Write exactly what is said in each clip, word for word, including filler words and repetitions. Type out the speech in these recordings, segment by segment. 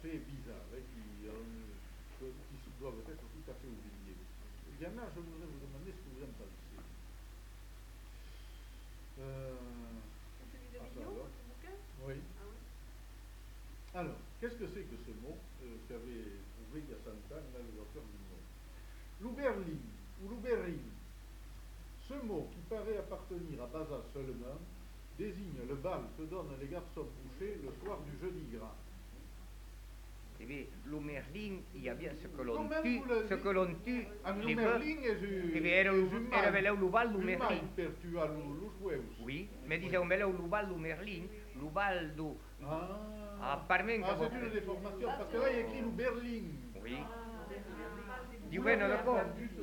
assez bizarres et qui, euh, qui doivent être tout à fait oubliées. Il y en a, je voudrais vous demander ce que vous en pensez. Euh, Celui de ah, Mignot, alors. votre bouquin? Oui. Ah oui. Alors, qu'est-ce que c'est que ce mot euh, qu'avait trouvé il y a cent ans là, les auteurs du mot? L'Ouberling ou l'Ouberling. Ce mot, qui paraît appartenir à Bazas seulement, désigne le bal que donnent les garçons couchés le soir du jeudi gras. Eh bien, l'Oumerling, il y a bien ce que l'on Comment tue, vous le ce dites? que l'on tue, Ah, les bœufs. l'Oumerling est un... Eh bien, era, era veleu l'Ubal, un l'Oumerling. mal per tuar los huevos. Oui, mais disait un veleu l'Ubal, l'Oumerling, l'Ubal du... Ah, Ah, parmen ah que c'est une déformation, parce que là, il y a écrit l'Ouberling. Oui. Dis bueno, d'accord.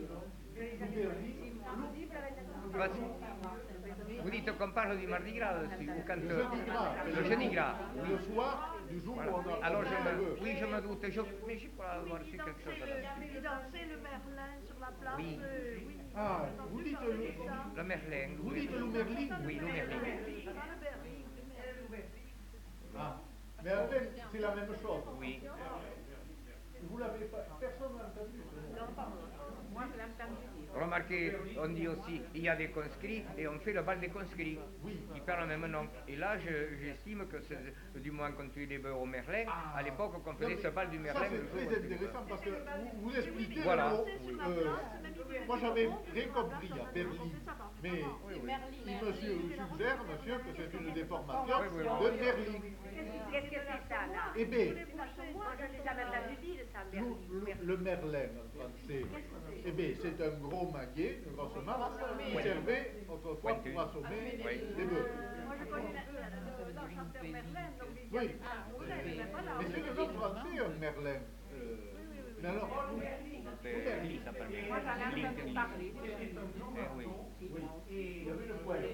Vas- Vous dites qu'on parle du Mardi Gras aussi, ou quand... Le jeudi gras. Le jeudi gras, oui. Le soir du jour Voilà. où on a... Alors, je on a le me... bœuf. Oui, je me doute, je... mais je crois avoir Oui, su il quelque chose. dansait, le, il dansait le Merlin sur la place. Oui. euh, oui. Ah, J'ai entendu vous dites parler le- de ça. Le Merlin. Vous dites l'Oumerling? Oui, l'Oumerling. Pas le Berling, le Merlin. Ah, mais en fait, c'est la même chose. Oui. Vous l'avez pas... Personne n'a entendu ce mot. Non, pas moi. Moi, je l'ai entendu dire. Remarquez, on dit aussi, il y a des conscrits et on fait le bal des conscrits. Oui. Ils parlent le même nom. Et là, je- j'estime que c'est du moins quand tu es des bœufs au Merlin, Ah. à l'époque qu'on Non, faisait mais ce bal du Merlin. Ça, le c'est jour très où tu- intéressant parce que vous, vous expliquez Voilà. le mot. Sur la euh, place, même il est moi, j'avais bon, rien sur la compris place, à on a Berlin. raconté ça par mes Mais parents. il Merlin. me suggère, monsieur, que c'est une déformation Oui, oui, oui. de Berlin. Qu'est-ce que c'est ça, là? Eh bien, Moi, je n'ai jamais entendu dire ça, nous, Berlin. le, le Merlin en français, eh bien, c'est un gros maguet, une grosse masse, qui servait autrefois pour assommer Oui. des bœufs. Moi, je connais euh, l'enchanteur Merlin, donc il y Oui. avait pas de problème, mais voilà. Mais c'est le nom français, un Merlin. Euh, mais alors, vous, Euh, Lille, ça s'appelle Merlin. Moi, j'en ai Lille, entendu Lille. parler. Eh oui. il y avait une poêle.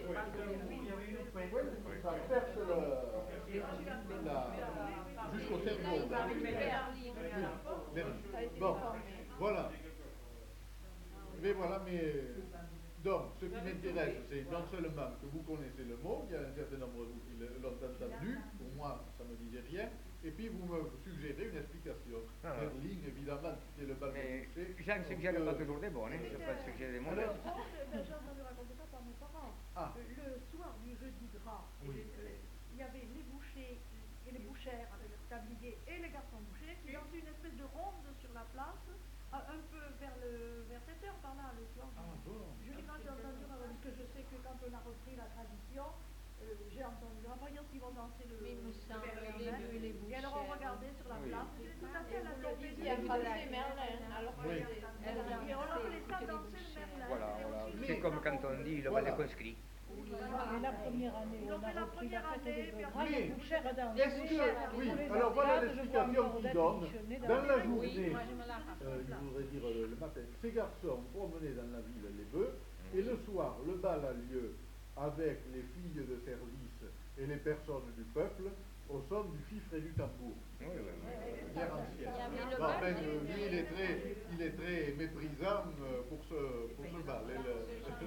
Ça perce le, la, jusqu'au cerveau. là. Oui, Berlin. Bon, voilà. Mais voilà, mais donc, ce qui m'intéresse, c'est non seulement que vous connaissez le mot, il y a un certain nombre de vous qui l'ont entendu, pour moi, ça ne me disait rien, et puis vous me suggérez une explication. Ah. Berlin, évidemment, qui est le bal Mais de coucher. Jean suggère Donc, pas euh, toujours des bonnes, hein. Je peux pas suggérer des mauvaises. Alors, Par contre, ben, j'ai entendu raconter ça par mes parents. Ah. Euh, Le soir du jeudi gras, Oui. euh, il y avait les bouchers et les bouchères avec leurs tabliers et les garçons bouchers qui dansaient une espèce de ronde sur la place, un un peu vers, le, vers sept heures par là le soir. Ah bon. Je dis quand j'ai entendu, parce que je sais que quand on a repris la tradition, euh, j'ai entendu la voyance qu'ils vont danser le, Mais il me le semble, Merlin. les bœufs et les Et alors on bouchères. regardait sur la Oui. place, c'était tout à fait à la Vous le tombée disiez du en français Merlin, alors que Oui. c'est- elle Et on dansait, appelait ça écoutait les danser le bouchères. Merlin. Voilà, C'était voilà. aussi C'est les comme parents. quand on dit le bal Voilà. des conscrits. Et la première année, Ils ont on a fait la repris la première fête des année, puis bœufs. après, Mais, Les bouchères dans les est-ce bouchères, que, tous oui, les alors voilà arcades, je vois l'explication encore qu'il David donne. Michonnet Dans la les- journée, Oui, moi je me la rappelle. euh, je voudrais dire le, le matin, ces garçons promenaient dans la ville les bœufs, et le soir, le bal a lieu avec les filles de service et les personnes du peuple au son du fifre et du tambour. Oui, oui, oui. Bien ancienne. Il y avait le Bon, bal enfin, des- euh, lui, il est très, il est très méprisant euh, pour ce, pour ce bal. Et le-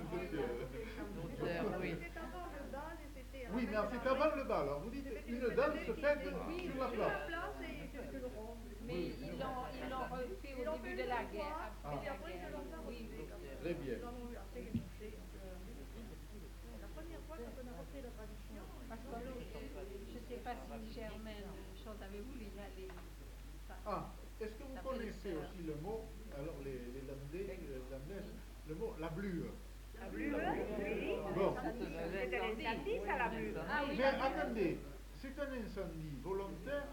C'était avant le bal et c'était. Oui, mais c'est avant le bal. Alors vous dites une danse faite sur la Sur la place. place et c'était le rond. Mais ils l'ont ils l'ont refait Ils au l'ont début fait de la une guerre. fois, Après et la après, ils guerre. l'ont fait Oui, refaire. Très bien. Ils l'ont après les bouchers, donc, euh, la première fois quand on a repris la tradition. Parce que je ne sais pas si Germaine chante avec vous, il a les... Ah, est-ce que vous Ça fait connaissez le sœur. aussi le mot, alors les, les Landais, les Landaises, le mot la blure? La bleu, oui. Bon. C'était les samedis, ça, la bleu. Ah oui, Mais attendez, c'est un incendie volontaire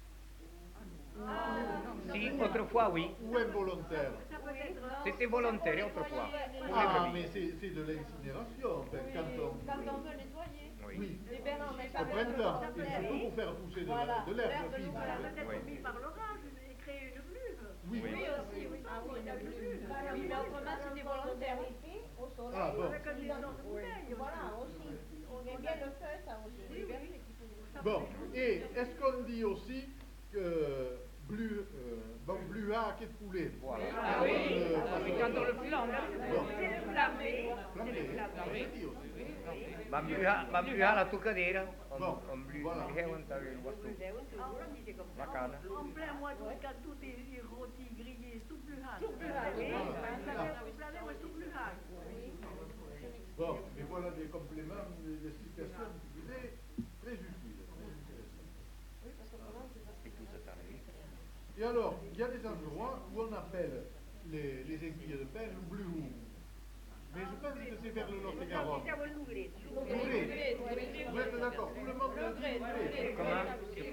Si, autrefois, oui. ou involontaire? Ça peut être. C'était volontaire autrefois. Pour les Ah, brebis. mais c'est c'est de l'incinération, enfin, quand on... quand on veut nettoyer. Oui. Oui, Eh bien non, mais au ça vient de printemps, l'autre et côté. surtout pour faire pousser de, la- Voilà, de l'herbe l'herbe, fine. Voilà, peut-être Oui. mis par l'orage et créer une blume. Oui. Oui aussi, oui. Ah oui, la blume. Oui, mais autrement c'était volontaire. Au soleil, Ah bon. Avec un énorme bouteille. voilà, aussi. On aime bien le feu, ça aussi. Oui, oui. Bon, et est-ce qu'on dit aussi que blu, euh, bon, bluat qui est de poulet. Voilà. Ah oui. Et quand on le flambe, C'est le flammé. Flammé, ça se dit aussi. Ma bluha, ma bluha la tucadera, Bon, on blu, voilà. che è un tavolo guasto, C'est un toujours, on disait comme ça. la canne. En plein mois d'août, quand tout est rôti, grillé, tout plus hâte. Tout plus hâte, oui. Ça vient de planer, moi, tout plus hâte. Bon, et voilà des compléments, des explications très, très utiles, très intéressantes. E tu sei tardi. Et alors, il y a des endroits où on appelle les, les aiguilles de pain le blue. Mais je pense que c'est vers le Lot-et-Garonne. Diciamo il lugretto. L'ougret. Vous êtes d'accord? Tout le monde le dit l'ougret. Comment?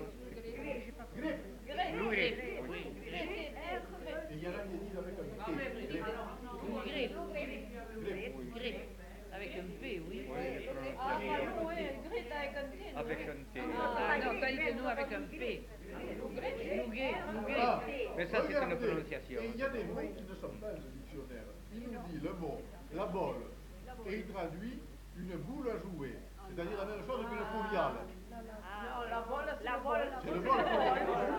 Grec. L'ougret. Et il y en a qui disent avec un T. Grec. Grec. Grec. Grec. Avec un P, oui. Ah, pardon, oui, Greta avec un T. Avec un T. Ah non, quand il dit nous avec un P. Louguet, Louguet. Ah, Mais ça, c'est une regardez. prononciation. Et il y a des mots qui ne sont pas dans ce dictionnaire. Il nous dit le mot la bolle et il traduit une boule à jouer. C'est-à-dire la même chose qu'une foliale. Ah, la bolle, la bolle. C'est le bol.